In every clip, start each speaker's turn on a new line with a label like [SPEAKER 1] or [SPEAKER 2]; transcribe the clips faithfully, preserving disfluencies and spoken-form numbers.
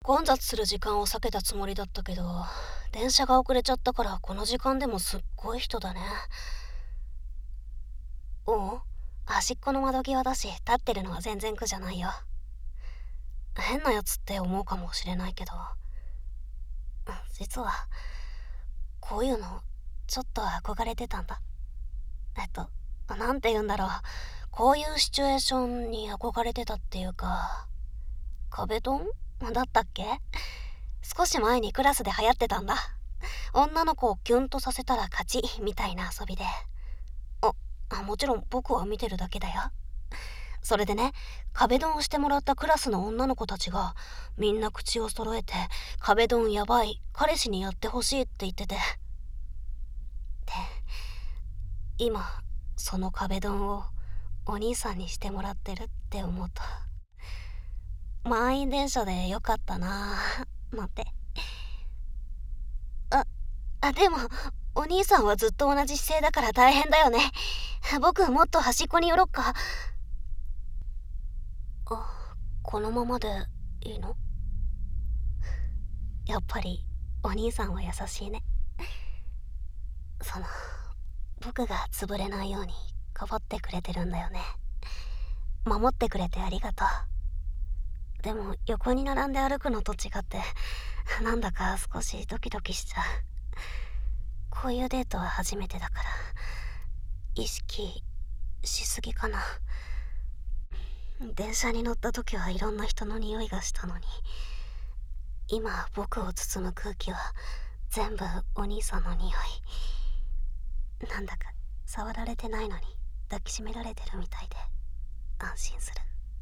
[SPEAKER 1] 混雑する時間を避けたつもりだったけど、電車が遅れちゃったからこの時間でもすっごい人だね。おう、端っこの窓際だし立ってるのは全然苦じゃないよ。変なやつって思うかもしれないけど、実はこういうのちょっと憧れてたんだ。えっとなんて言うんだろう、こういうシチュエーションに憧れてたっていうか、壁ドンだったっけ。少し前にクラスで流行ってたんだ。女の子をキュンとさせたら勝ちみたいな遊びで。ああもちろん僕は見てるだけだよ。それでね、壁ドンをしてもらったクラスの女の子たちがみんな口を揃えて、壁ドンやばい、彼氏にやってほしいって言ってて、で今その壁ドンをお兄さんにしてもらってるって思うと、満員電車でよかったなぁなんて。ああでもお兄さんはずっと同じ姿勢だから大変だよね。僕もっと端っこに寄ろっか。あ、このままでいいの？やっぱりお兄さんは優しいね。その僕が潰れないようにかばってくれてるんだよね。守ってくれてありがとう。でも横に並んで歩くのと違ってなんだか少しドキドキしちゃう。こういうデートは初めてだから意識しすぎかな。電車に乗った時はいろんな人の匂いがしたのに、今僕を包む空気は全部お兄さんの匂い。なんだか触られてないのに抱きしめられてるみたいで安心する。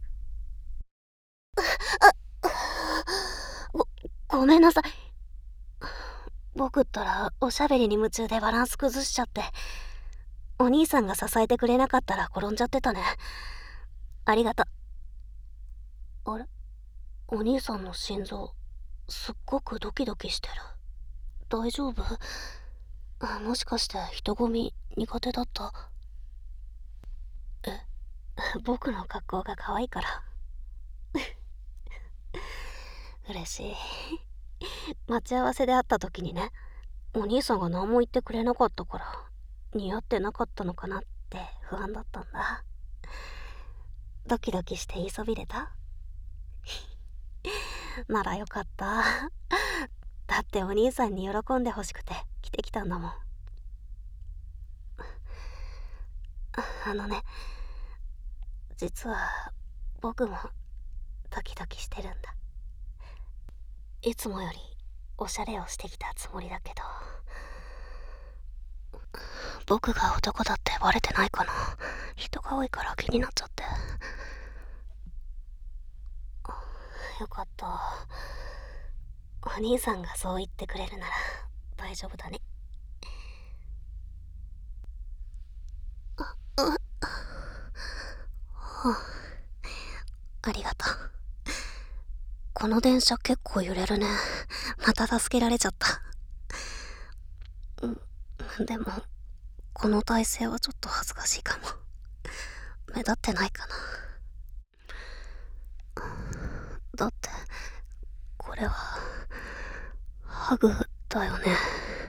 [SPEAKER 1] ご、ごめんなさい。僕ったらおしゃべりに夢中でバランス崩しちゃって、お兄さんが支えてくれなかったら転んじゃってたね。ありがとう。あれ、お兄さんの心臓すっごくドキドキしてる。大丈夫？あ、もしかして人混み苦手だった？え、僕の格好が可愛いから嬉しい。待ち合わせで会った時にね、お兄さんが何も言ってくれなかったから似合ってなかったのかなって不安だったんだ。ドキドキして言いそびれた？ならよかった。だってお兄さんに喜んでほしくて着てきたんだもん。あのね、実は僕もドキドキしてるんだ。いつもよりおしゃれをしてきたつもりだけど、僕が男だってバレてないかな。人が多いから気になっちゃって。よかった。お兄さんがそう言ってくれるなら大丈夫だね。あ、あ、ありがとう。この電車結構揺れるね。また助けられちゃった。うん、でもこの体勢はちょっと恥ずかしいかも。目立ってないかな。だってこれはハグだよね。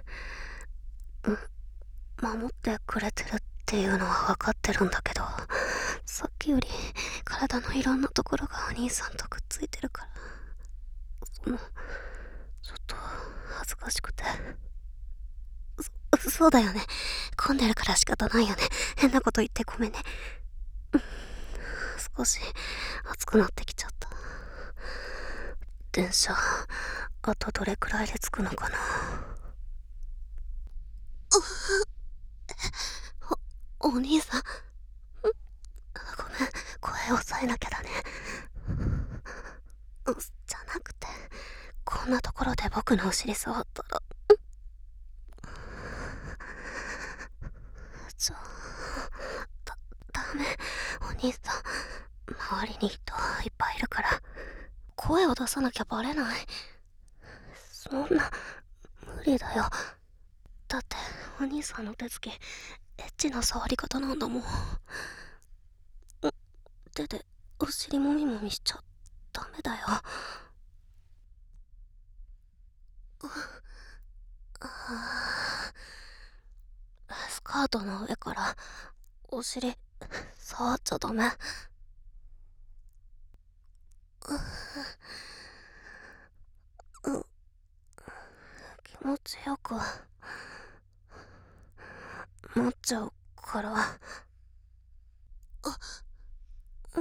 [SPEAKER 1] 守ってくれてるっていうのは分かってるんだけど、さっきより体のいろんなところがお兄さんとくっついてるから、そのちょっと恥ずかしくて。そそうだよね、混んでるから仕方ないよね。変なこと言ってごめんね。少し暑くなってきちゃった。電車あとどれくらいで着くのかな。お、お兄さん、ごめん、声抑えなきゃだね。じゃなくて、こんなところで僕のお尻触ったら、じゃあだ、ダメ。お兄さん、周りに人いっぱいいるから声を出さなきゃバレない。そんな無理だよ。だってお兄さんの手つきエッチな触り方なんだもん。手でお尻もみもみしちゃダメだよ。 ートの上からお尻触っちゃダメ。う、う、気持ちよくなっちゃうから。あ、うん、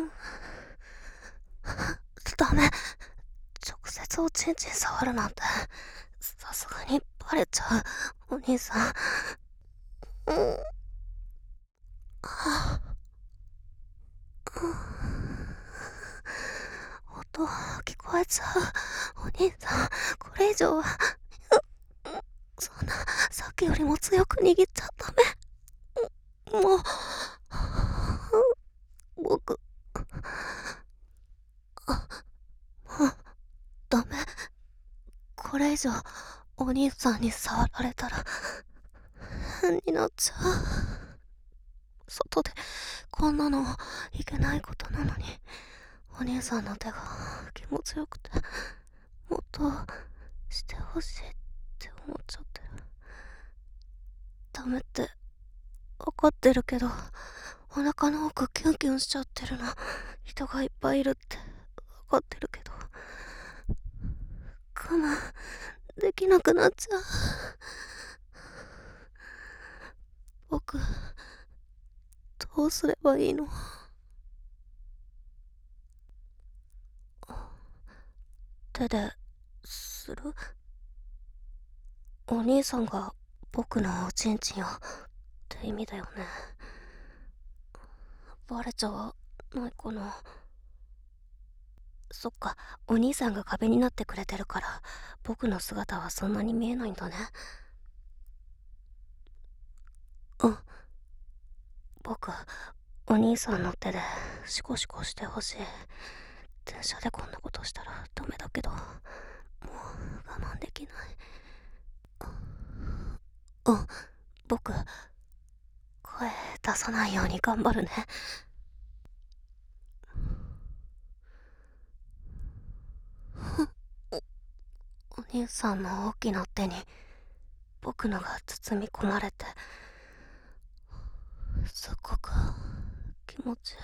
[SPEAKER 1] ダメ。直接おちんちん触るなんてさすがにバレちゃう、お兄さん。うん、はあ、音聞こえちゃう、お兄さん。これ以上はそんな、さっきよりも強く握っちゃダメ。もう僕、あ、もうダメ。これ以上お兄さんに触られたら変になっちゃう。外でこんなのいけないことなのに、お兄さんの手が気持ちよくて、もっとしてほしいって思っちゃってる。ダメって分かってるけど、お腹の奥キュンキュンしちゃってるの人がいっぱいいるって分かってるけど、我慢できなくなっちゃう。僕、どうすればいいの？手でする？お兄さんが僕のおちんちんをって意味だよね。バレちゃわないかな。そっか、お兄さんが壁になってくれてるから僕の姿はそんなに見えないんだね。うん、僕、お兄さんの手でシコシコしてほしい。電車でこんなことしたらダメだけど、もう我慢できない。うん、僕、声出さないように頑張るね。お兄さんの大きな手に僕のが包み込まれて、すっごく気持ちいい。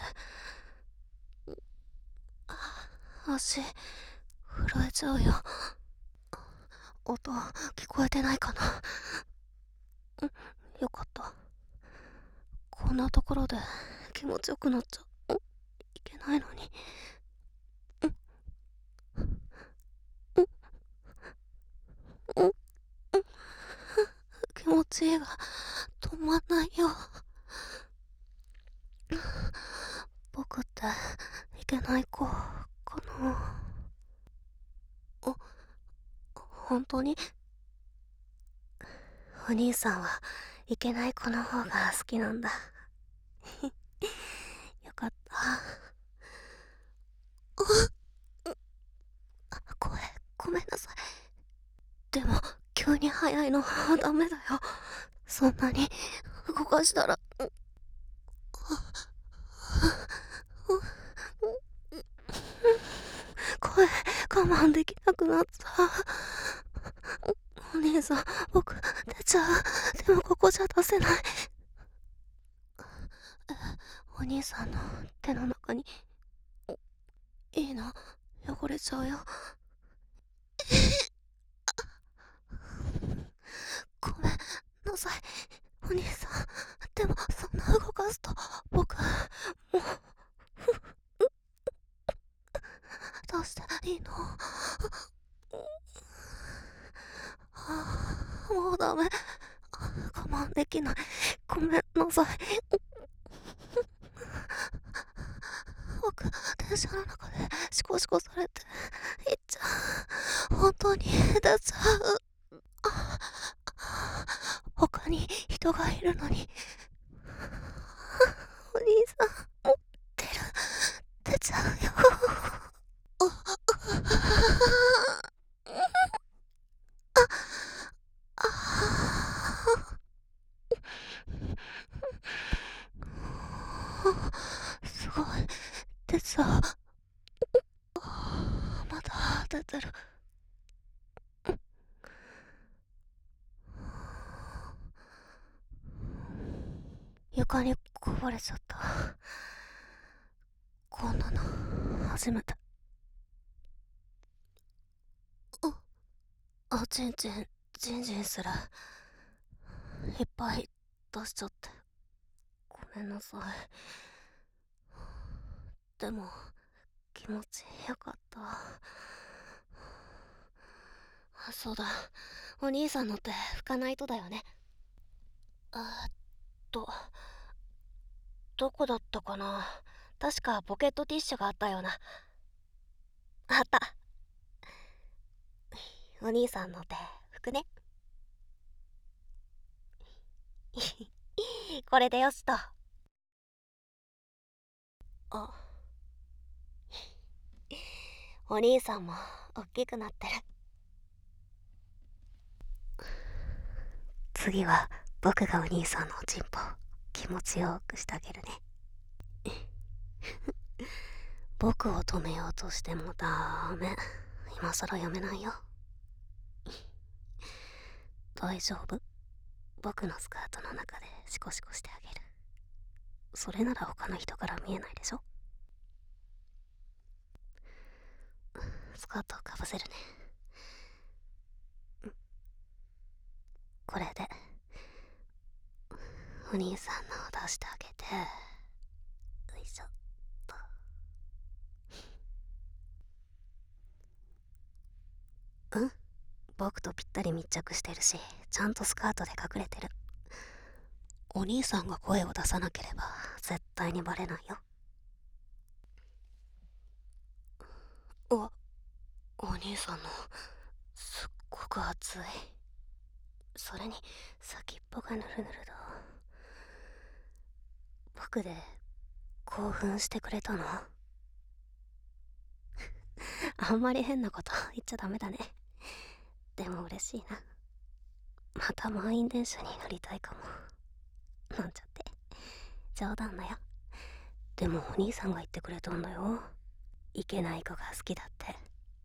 [SPEAKER 1] 足震えちゃうよ。音聞こえてないかな。うん、よかった。こんなところで気持ちよくなっちゃいけないのに。うんうんうん、気持ちいいが止まんないよ。僕っていけない子かな。あ、本当に？お兄さんはいけない子の方が好きなんだ。よかった。声ごめんなさい。でも急に速いのダメだよ。そんなに動かしたら。声我慢できなくなった。お兄さん、僕出ちゃう。でもここじゃ出せない。お兄さんの手の中にいいの汚れちゃうよ。ごめんなさい、お兄さん。でもそんな動かすと僕もうどうしていいの？もうダメ、我慢できない。ごめんなさい。僕、電車の中でシコシコされていっちゃう。本当に出ちゃう。他に人がいるのに。お兄さん持ってる。出ちゃうよ。すごい出ちゃう。まだ出てる。 床にこぼれちゃった。こんなの初めて。あ、あちんちん、じんじんする。いっぱい出しちゃって。ごめんなさい。でも、気持ちよかった。あ、そうだ。お兄さんのって拭かないとだよね。えーっと、どこだったかな。確かポケットティッシュがあったような。あった。お兄さんの手拭くね。これでよしと。あ、お兄さんもおっきくなってる。次は僕がお兄さんのおちんぽ気持ちよくしてあげるね。僕を止めようとしてもダメ。今更やめないよ。大丈夫。僕のスカートの中でシコシコしてあげる。それなら他の人から見えないでしょ。スカートをかぶせるね。これでお兄さんのを出してあげて。よいしょっと。うん、僕とぴったり密着してるし、ちゃんとスカートで隠れてる。お兄さんが声を出さなければ絶対にバレないよ。お、お兄さんのすっごく熱い。それに先っぽがぬるぬるだ。僕で興奮してくれたの？あんまり変なこと言っちゃダメだね。でも嬉しいな。また満員電車に乗りたいかも。なんちゃって。冗談だよ。でもお兄さんが言ってくれたんだよ。いけない子が好きだって。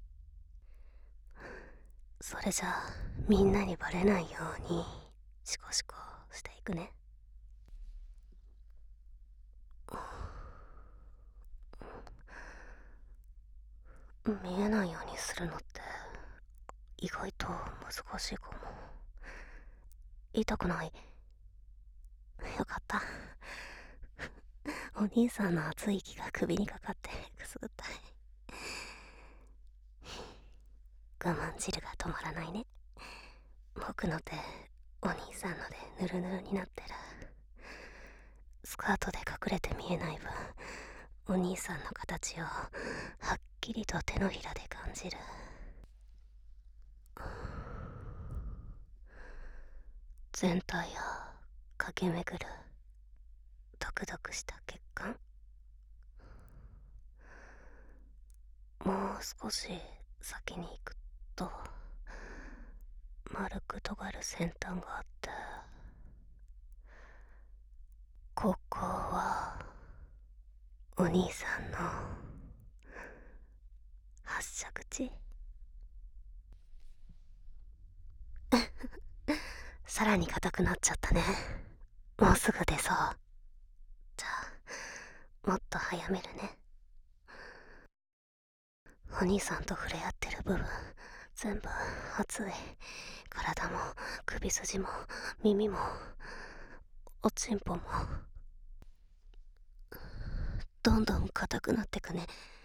[SPEAKER 1] それじゃあみんなにバレないようにシコシコしていくね。見えないようにするのって意外と難しいかも。痛くない？よかった。お兄さんの熱い息が首にかかってくすぐったい。我慢汁が止まらないね。僕の手お兄さんのでぬるぬるになってる。スカートで隠れて見えない分、お兄さんの形をはっきりと手のひらで感じる。全体を駆け巡るドクドクした血管。もう少し先に行くと丸く尖る先端があって、ここはお兄さんの発射口。さらに硬くなっちゃったね。もうすぐ出そう。じゃあもっと早めるね。お兄さんと触れ合ってる部分全部熱い。体も首筋も耳もおちんぽもどんどん硬くなってくね。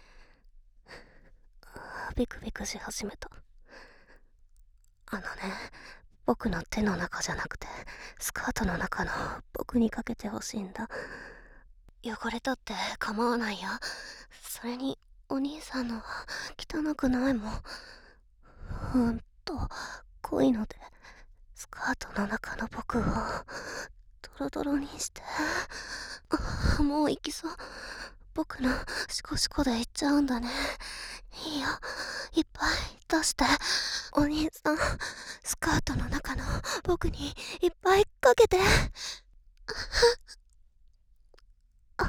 [SPEAKER 1] ビクビクし始めた。あのね、僕の手の中じゃなくてスカートの中の僕にかけてほしいんだ。汚れたって構わないよ。それにお兄さんのは汚くないもん。ほんと濃いのでスカートの中の僕をドロドロにして。あ、もう行きそう。僕のシコシコで行っちゃうんだね。いいよ、いっぱい出して。お兄さん、スカートの中の僕にいっぱいかけて。あ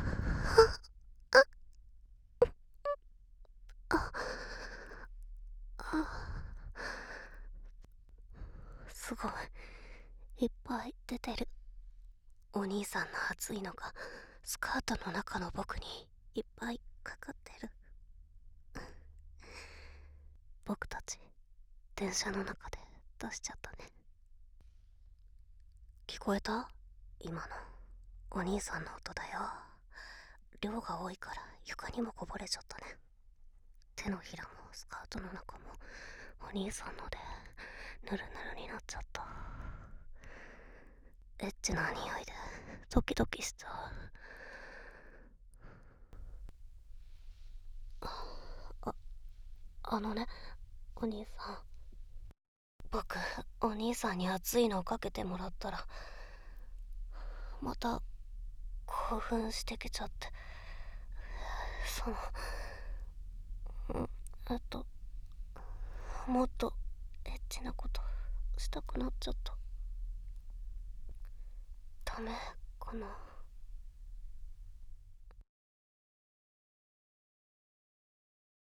[SPEAKER 1] ああ、すごいいっぱい出てる。 お兄さんの熱いのがスカートの中の僕にいっぱいかかってる。僕たち電車の中で出しちゃったね。聞こえた？今のお兄さんの音だよ。量が多いから床にもこぼれちゃったね。手のひらもスカートの中もお兄さんのでぬるぬるになっちゃった。エッチな匂いでドキドキしちゃう。あ、あのね、お兄さん。僕、お兄さんに熱いのをかけてもらったら、また興奮してきちゃって、その、うんえっと、もっとエッチなことしたくなっちゃった。ダメかな。